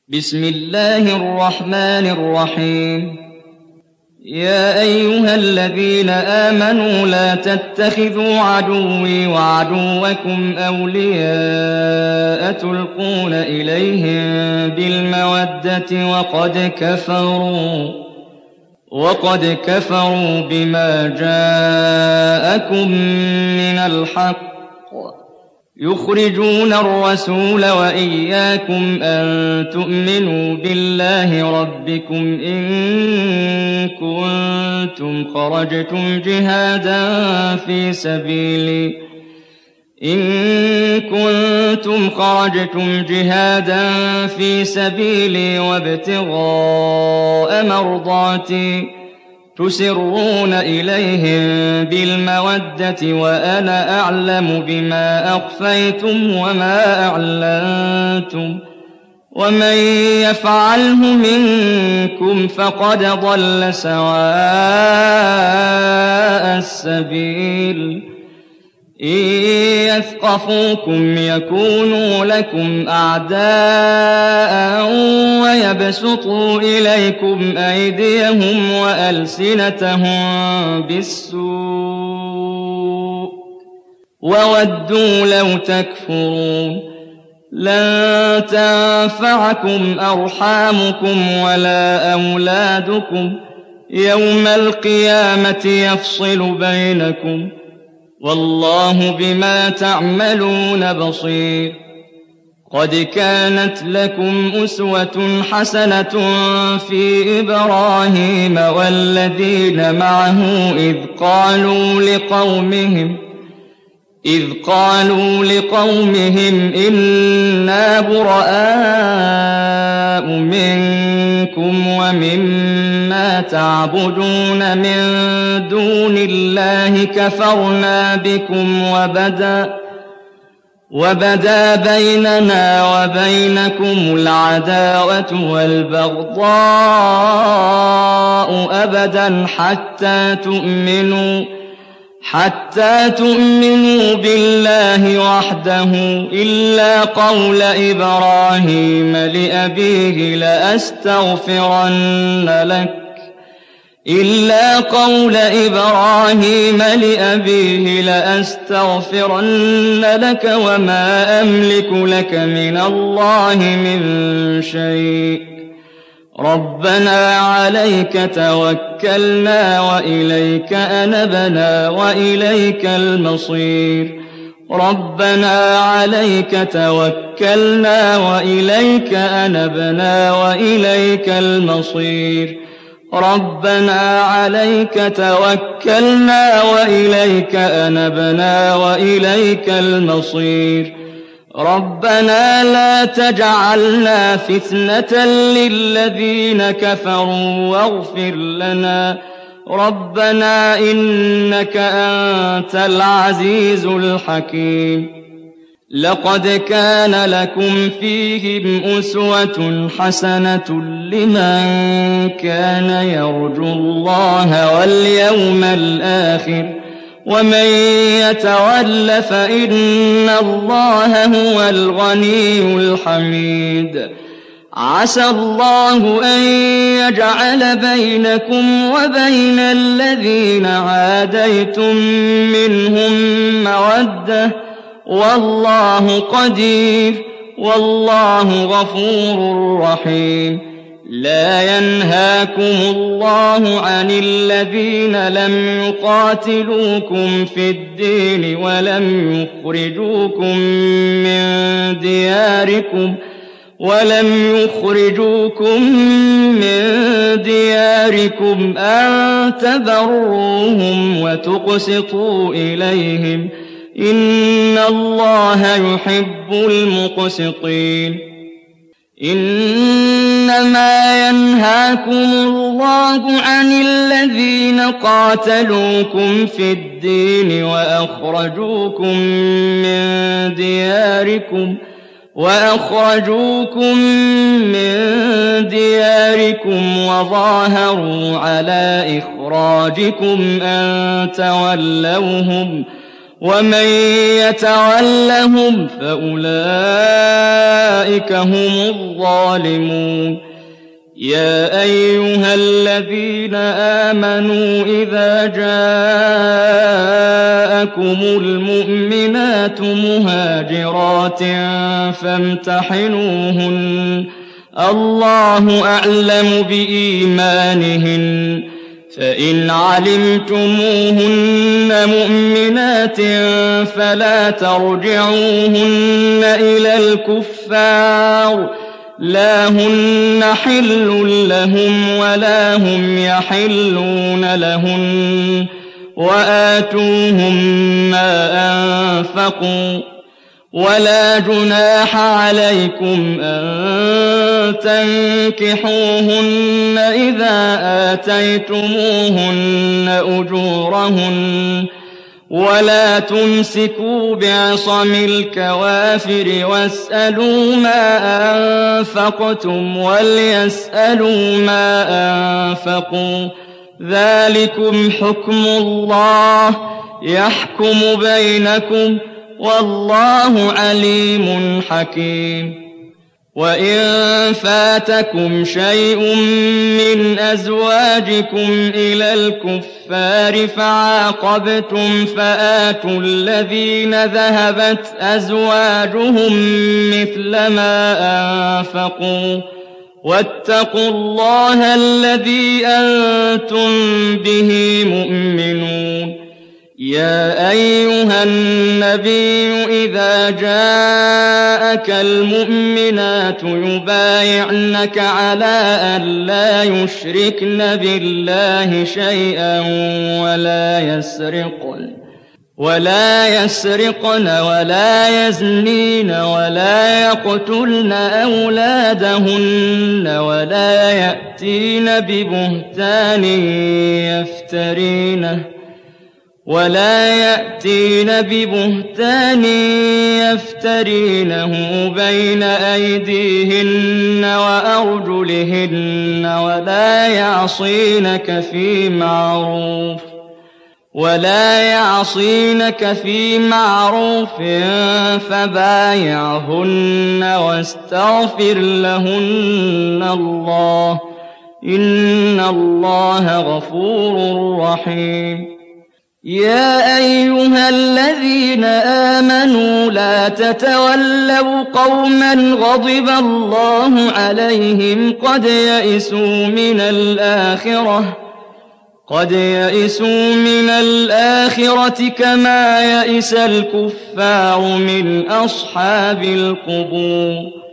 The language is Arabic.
بسم الله الرحمن الرحيم. يا أيها الذين آمنوا لا تتخذوا عدوي وعدوكم أولياء تلقون إليهم بالمودة وقد كفروا بما جاءكم من الحق يخرجون الرسول وإياكم أن تؤمنوا بالله ربكم إن كنتم خرجتم جهادا في سبيلي وابتغاء مرضاتي تسرون إليهم بالمودة وأنا أعلم بما أخفيتم وما أعلنتم ومن يفعله منكم فقد ضل سواء السبيل. إن يثقفوكم يكونوا لكم أعداء ويبسطوا إليكم أيديهم وألسنتهم بالسوء وودوا لو تكفرون. لن تنفعكم أرحامكم ولا أولادكم يوم القيامة يفصل بينكم والله بما تعملون بصير. قد كانت لكم أسوة حسنة في إبراهيم والذين معه إذ قالوا لقومهم إنا براء منكم ومما تعبدون من دون الله كفرنا بكم وبدا بيننا وبينكم العداوة والبغضاء أبدا حتى تؤمنوا بالله وحده إلا قول إبراهيم لأبيه لأستغفرن لك وما أملك لك من الله من شيء. ربنا عليك توكلنا وإليك أنبنا وإليك المصير. ربنا عليك توكلنا وإليك أنبنا وإليك المصير. ربنا عليك توكلنا وإليك أنبنا وإليك المصير. ربنا لا تجعلنا فتنة للذين كفروا واغفر لنا ربنا إنك أنت العزيز الحكيم. لقد كان لكم فيهم أسوة حسنة لمن كان يرجو الله واليوم الآخر ومن يتول فإن الله هو الغني الحميد. عسى الله أن يجعل بينكم وبين الذين عاديتم منهم مودة والله قدير والله غفور رحيم. لا ينهاكم الله عن الذين لم يقاتلوكم في الدين ولم يخرجوكم من دياركم أن تبروهم وتقسطوا إليهم إن الله يحب المقسطين. إنما ينهاكم الله عن الذين قاتلوكم في الدين وأخرجوكم من دياركم وظاهروا على إخراجكم أن تولوهم ومن يتولهم فأولئك هم الظالمون يا أيها الذين آمنوا إذا جاءكم المؤمنات مهاجرات فامتحنوهن الله أعلم بإيمانهن فإن علمتموهن مؤمنات فلا ترجعوهن إلى الكفار لا هن حل لهم ولا هم يحلون لهن وآتوهم ما أنفقوا ولا جناح عليكم أن تنكحوهن إذا آتيتموهن أجورهن ولا تمسكوا بعصم الكوافر واسألوا ما أنفقتم وليسألوا ما أنفقوا ذلكم حكم الله يحكم بينكم والله عليم حكيم وإن فاتكم شيء من أزواجكم إلى الكفار فعاقبتم فآتوا الذين ذهبت أزواجهم مثل ما أنفقوا واتقوا الله الذي أنتم به مؤمنون يا أيها النبي إذا جاءك المؤمنات يبايعنك على أن لا يشركن بالله شيئا ولا يسرقن ولا يزنين ولا يقتلن أولادهن ولا يأتين ببهتان يفترينه بين أيديهن وأرجلهن ولا يعصينك في معروف فبايعهن واستغفر لهن الله إن الله غفور رحيم يا أيها الذين آمنوا لا تتولوا قوما غضب الله عليهم قد يئسوا من الآخرة كما يئس الكفار من أصحاب القبور